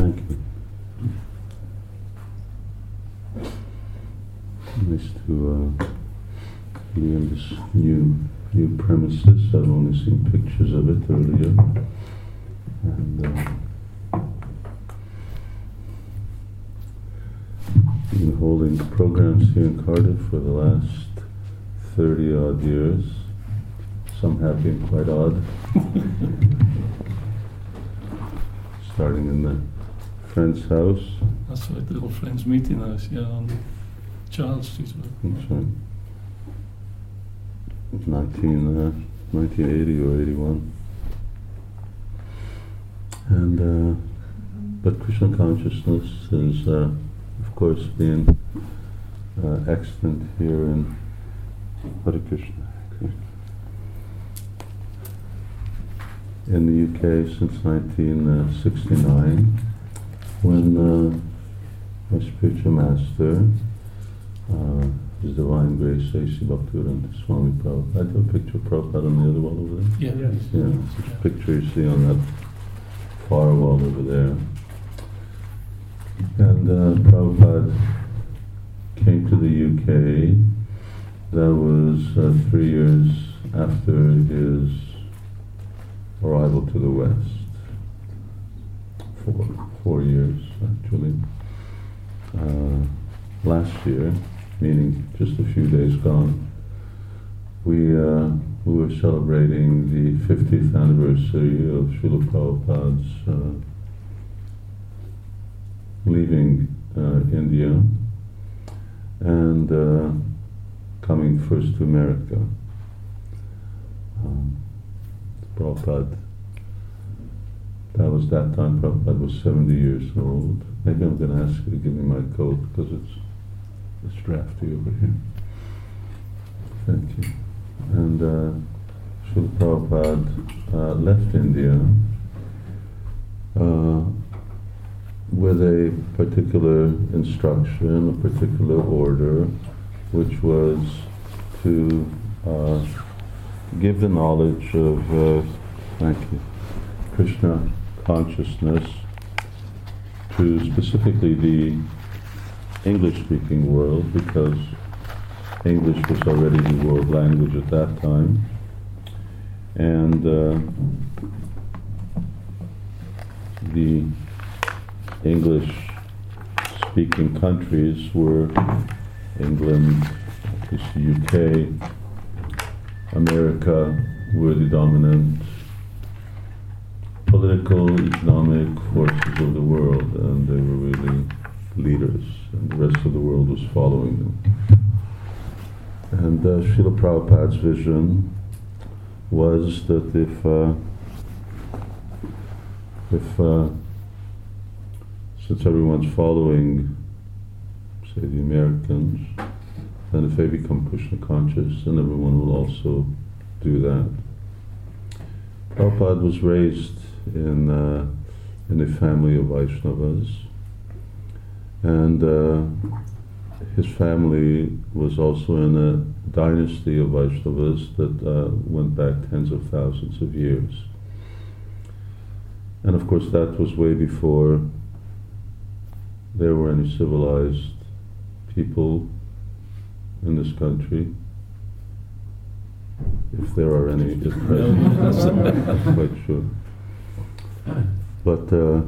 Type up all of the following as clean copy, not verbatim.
Thank you. Nice to be in this new premises. I've only seen pictures of it earlier, and been holding programs here in Cardiff for the last 30 odd years. Some have been quite odd. Starting in the Friend's house. That's right, the little Friends meeting house, yeah, on Charles Street. That's right. It was 1980 or 81. And, but Krishna consciousness has, of course, been extant here in Hare Krishna. In the UK since 1969, when my spiritual master, His Divine Grace A.C. Bhaktivedanta Swami Prabhupada. I have a picture of Prabhupada on the other wall over there. Yeah, it's a picture you see on that far wall over there. And Prabhupada came to the UK. That was 3 years after his arrival to the West. 4 years actually. Last year, meaning just a few days gone, we were celebrating the 50th anniversary of Srila Prabhupada's leaving India and coming first to America. Prabhupada, that was that time Prabhupada was 70 years old. Maybe I'm going to ask you to give me my coat because it's drafty over here. Thank you. And Srila Prabhupada left India with a particular instruction, a particular order, which was to give the knowledge of, thank you, Krishna consciousness to specifically the English-speaking world, because English was already the world language at that time, and the English-speaking countries were England, the UK, America were the dominant political, economic forces of the world, and they were really leaders, and the rest of the world was following them. And Srila Prabhupada's vision was that if since everyone's following, say, the Americans, then if they become Krishna conscious, then everyone will also do that. Prabhupada was raised in a family of Vaishnavas, and his family was also in a dynasty of Vaishnavas that went back tens of thousands of years. And of course that was way before there were any civilized people in this country. If there are any at present, I'm not quite sure. But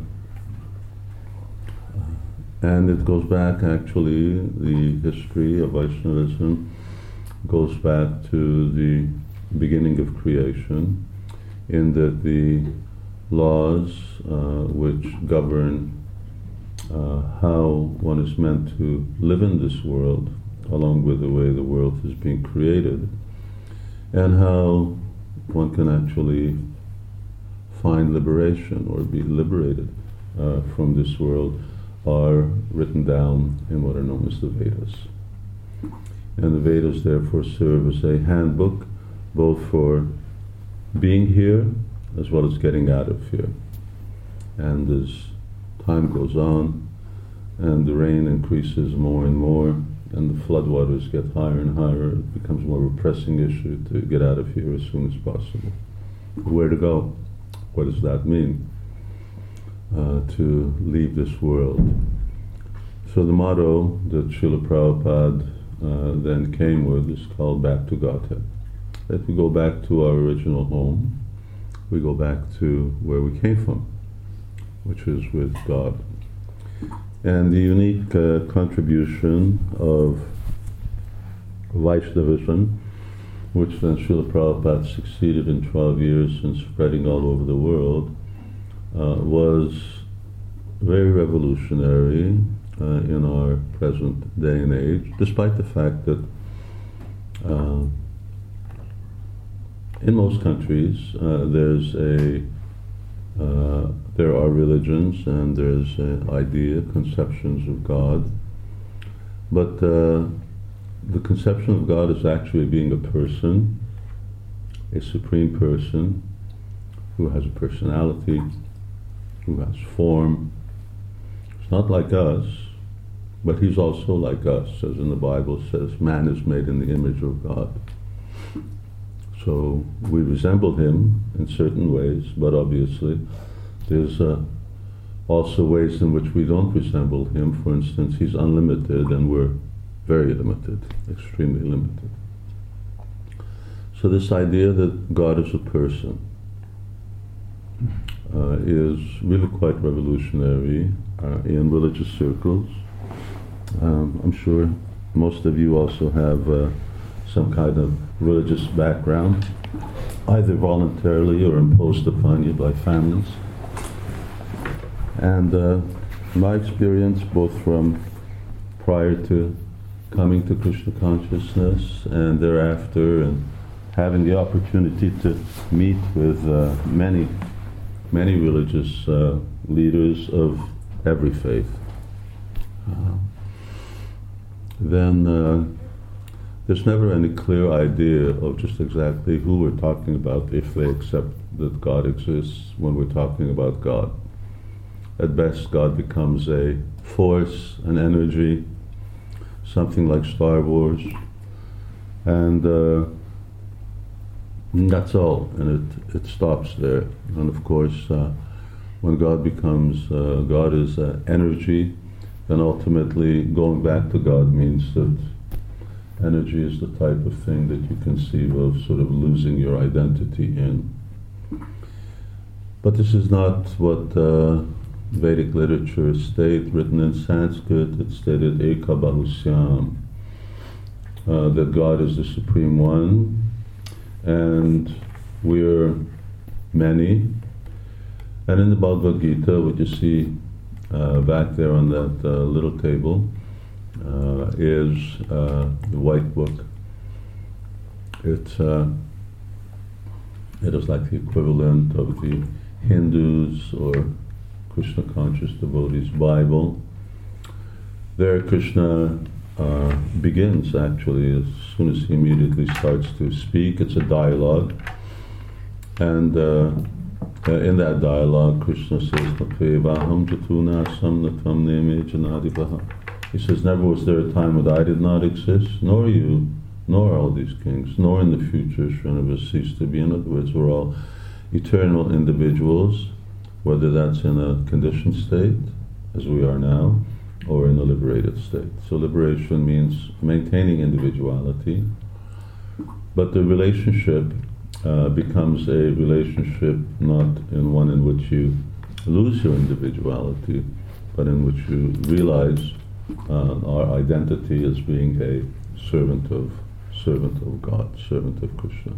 and it goes back, actually, the history of Vaishnavism goes back to the beginning of creation, in that the laws which govern how one is meant to live in this world, along with the way the world is being created, and how one can actually find liberation or be liberated from this world, are written down in what are known as the Vedas. And the Vedas therefore serve as a handbook both for being here as well as getting out of here. And as time goes on and the rain increases more and more and the floodwaters get higher and higher, it becomes more of a pressing issue to get out of here as soon as possible. Where to go? What does that mean? to leave this world. So the motto that Srila Prabhupada then came with is called Back to Godhead. That we go back to our original home, we go back to where we came from, which is with God. And the unique contribution of Vaishnavism, which then Srila Prabhupada succeeded in 12 years in spreading all over the world, was very revolutionary in our present day and age, despite the fact that in most countries there are religions and there's conceptions of God, but the conception of God is actually being a person, a supreme person who has a personality, who has form. It's not like us, but he's also like us, as in the Bible says, man is made in the image of God. So we resemble him in certain ways, but obviously there's also ways in which we don't resemble him. For instance, he's unlimited and we're very limited, extremely limited. So this idea that God is a person is really quite revolutionary in religious circles. I'm sure most of you also have some kind of religious background, either voluntarily or imposed upon you by families. And my experience, both from prior to coming to Krishna consciousness and thereafter, and having the opportunity to meet with many religious leaders of every faith, then there's never any clear idea of just exactly who we're talking about if they accept that God exists when we're talking about God. At best, God becomes a force, an energy, something like Star Wars, and that's all, and it stops there. And of course, when God becomes, God is energy, then ultimately going back to God means that energy is the type of thing that you conceive of sort of losing your identity in. But this is not what Vedic literature states. Written in Sanskrit, it stated Eka Bahusyam, that God is the Supreme One, and we're many. And in the Bhagavad Gita, what you see back there on that little table, is the white book. It is like the equivalent of the Hindus or Krishna conscious devotees' Bible. There Krishna begins actually as soon as he immediately starts to speak. It's a dialogue, and in that dialogue Krishna says, he says, never was there a time when I did not exist, nor you, nor all these kings, nor in the future shall never cease to be. In other words, we're all eternal individuals, whether that's in a conditioned state, as we are now, or in a liberated state. So liberation means maintaining individuality, but the relationship becomes a relationship not in one in which you lose your individuality, but in which you realize our identity as being a servant of God, servant of Krishna.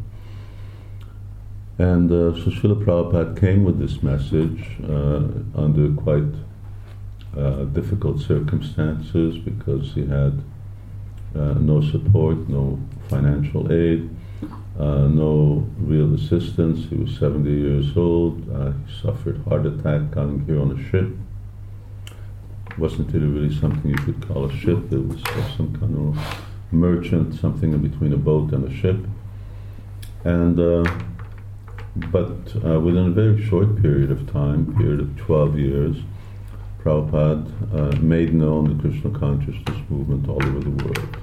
And so Srila Prabhupada came with this message under quite difficult circumstances, because he had no support, no financial aid, no real assistance. He was 70 years old. He suffered heart attack coming here on a ship. Wasn't really something you could call a ship. It was some kind of merchant, something in between a boat and a ship. And but within a very short period of time, period of 12 years, Prabhupada made known the Krishna consciousness movement all over the world.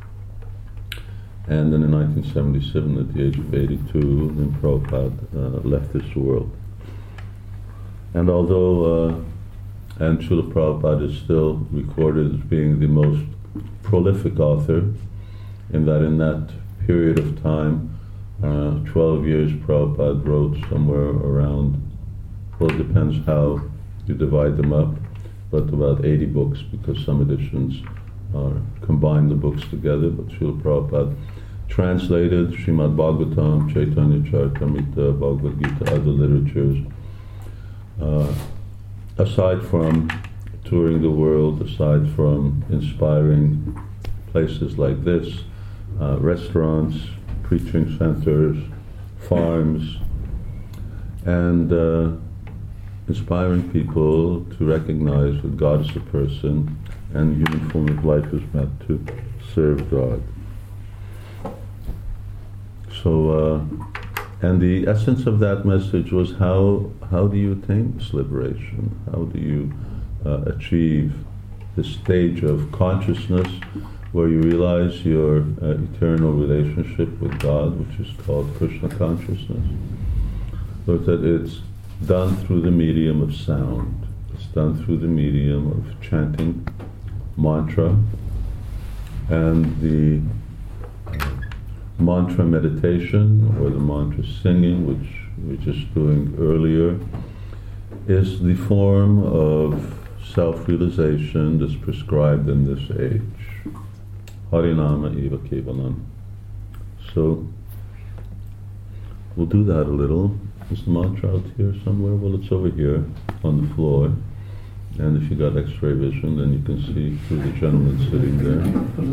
And then in 1977, at the age of 82, then Prabhupada left this world. And although, and Srila Prabhupada is still recorded as being the most prolific author, in that period of time, 12 years, Prabhupada wrote somewhere around, well, it depends how you divide them up, but about 80 books, because some editions combine the books together. But Srila Prabhupada translated Srimad Bhagavatam, Chaitanya Charitamrita, Bhagavad Gita, other literatures. Aside from touring the world, aside from inspiring places like this, restaurants, preaching centers, farms, and inspiring people to recognize that God is a person and the human form of life is meant to serve God. So, and the essence of that message was how do you attain this liberation? How do you achieve this stage of consciousness where you realize your eternal relationship with God, which is called Krishna consciousness? So that it's done through the medium of sound. It's done through the medium of chanting mantra, and the mantra meditation, or the mantra singing, which we were just doing earlier, is the form of self-realization that's prescribed in this age. Harinama eva kevalam. So, we'll do that a little. Is the mantra out here somewhere? Well, it's over here on the floor. And if you got X-ray vision, then you can see through the gentleman sitting there.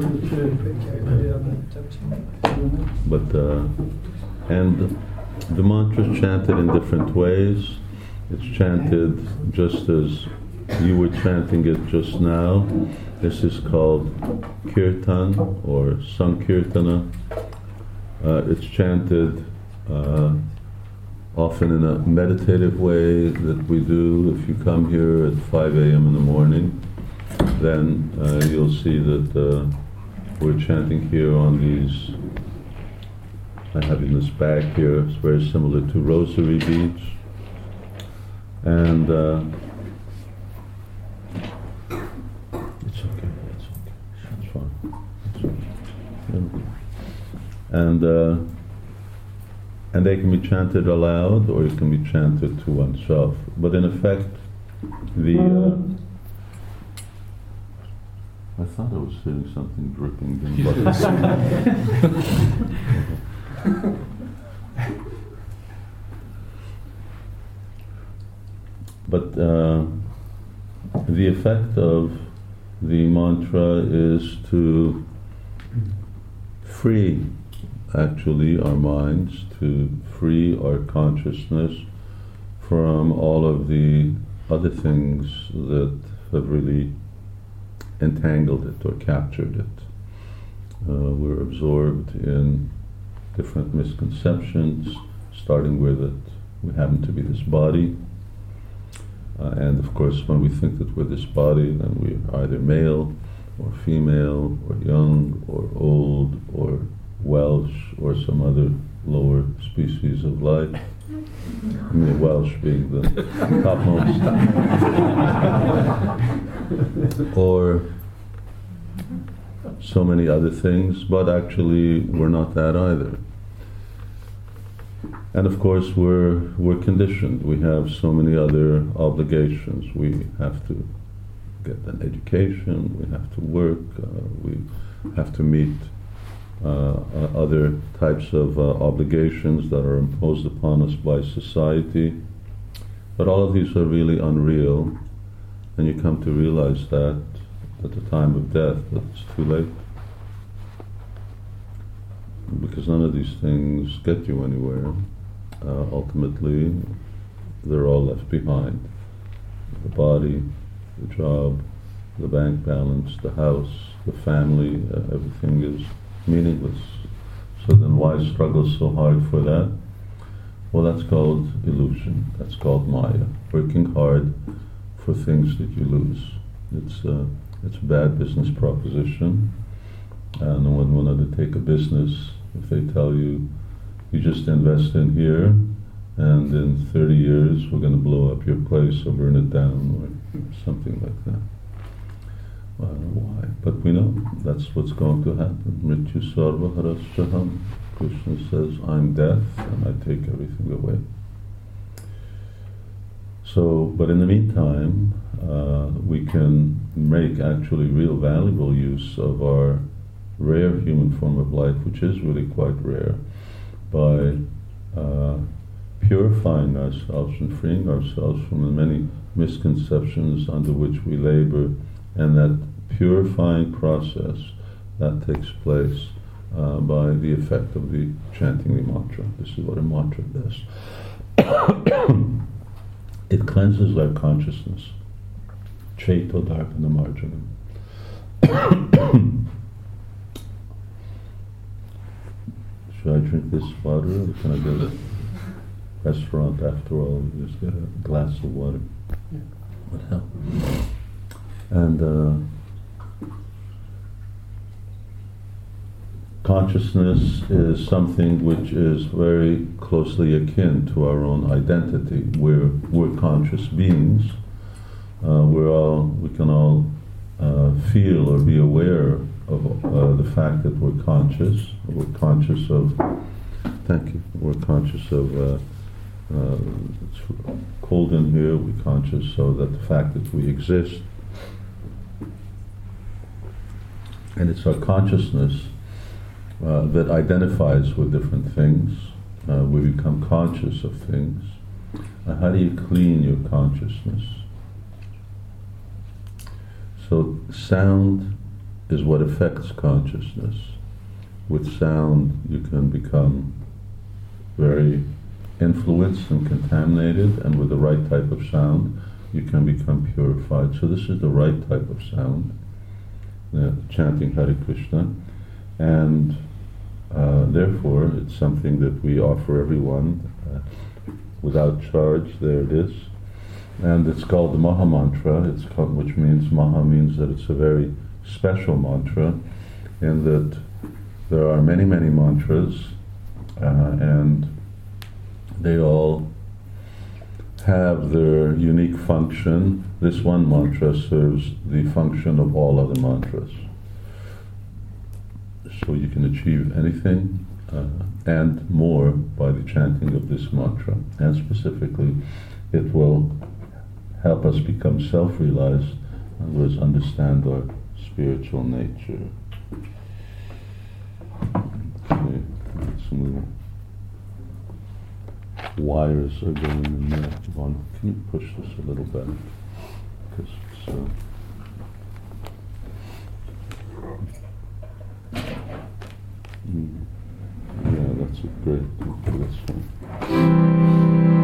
But and the mantra is chanted in different ways. It's chanted just as you were chanting it just now. This is called kirtan or sankirtana. It's chanted often in a meditative way that we do. If you come here at 5 a.m. in the morning, then you'll see that we're chanting here on these. I have in this bag here. It's very similar to rosary beads, and it's okay. It's fine. It's fine. Yeah. And they can be chanted aloud, or it can be chanted to oneself. But in effect, I thought I was hearing something dripping. But the effect of the mantra is to free, actually, our minds, to free our consciousness from all of the other things that have really entangled it or captured it. We're absorbed in different misconceptions, starting with that we happen to be this body. And of course, when we think that we're this body, then we're either male or female or young or old or Welsh or some other lower species of life. I mean, Welsh being the topmost. Or so many other things, but actually we're not that either. And of course we're conditioned. We have so many other obligations. We have to get an education, we have to work, we have to meet other types of obligations that are imposed upon us by society. But all of these are really unreal, and you come to realize that at the time of death, that it's too late. Because none of these things get you anywhere. Ultimately, they're all left behind. The body, the job, the bank balance, the house, the family, everything is meaningless. So then why struggle so hard for that? Well, that's called illusion. That's called Maya. Working hard for things that you lose. It's a bad business proposition. And no one would undertake a business if they tell you, you just invest in here, and in 30 years we're going to blow up your place or burn it down or something like that. I don't know why, but we know that's what's going to happen. Mrityu sarva harasyaham. Krishna says, I'm death and I take everything away. So, but in the meantime, we can make actually real valuable use of our rare human form of life, which is really quite rare, by purifying ourselves and freeing ourselves from the many misconceptions under which we labor, and that purifying process that takes place by the effect of the chanting the mantra. This is what a mantra does. It cleanses our consciousness. Chaito darpana marjanam. Should I drink this water, or can I go to the restaurant after all? Just get a glass of water. Yeah. What hell? And consciousness is something which is very closely akin to our own identity. We're conscious beings. We can all feel or be aware of the fact that we're conscious. We're conscious of. Thank you. We're conscious of. It's cold in here. We're conscious so that the fact that we exist, and it's our consciousness that identifies with different things. We become conscious of things. How do you clean your consciousness? So sound is what affects consciousness. With sound you can become very influenced and contaminated, and with the right type of sound you can become purified. So this is the right type of sound, chanting Hare Krishna, and therefore it's something that we offer everyone without charge. There it is. And it's called the Maha Mantra, which means, Maha means that it's a very special mantra, in that there are many, many mantras, and they all have their unique function. This one mantra serves the function of all other mantras. So you can achieve anything and more by the chanting of this mantra. And specifically, it will help us become self-realized, and words understand our spiritual nature. Okay, some little wires are going in there. Can you push this a little back? Because it's, yeah, that's a great thing for this one.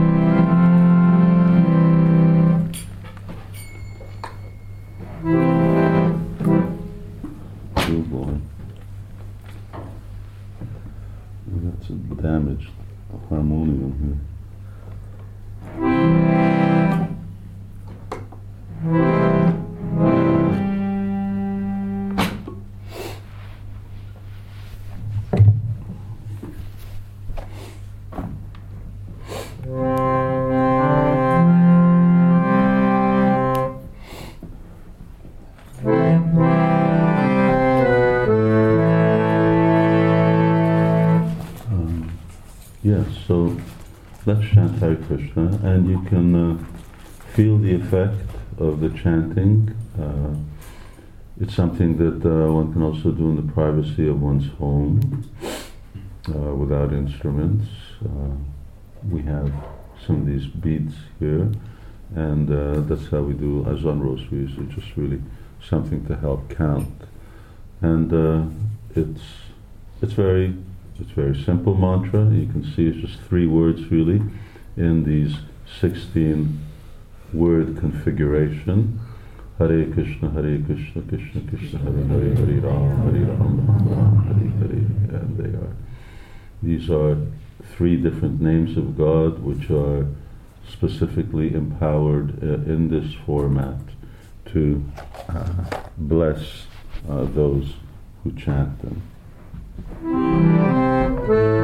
Oh boy. That's a damaged harmonium here. Yes, so let's chant Hare Krishna, and you can feel the effect of the chanting. It's something that one can also do in the privacy of one's home, without instruments. We have some of these beads here, and that's how we do Azan rosaries. It's just really something to help count, and it's very simple mantra. You can see it's just 3 words really in these 16 word configuration. Hare Krishna, Krishna Krishna, Hare Hare, Hare Ram, Ram Ram, Hare Hare. And these are 3 different names of God, which are specifically empowered in this format to bless those who chant them.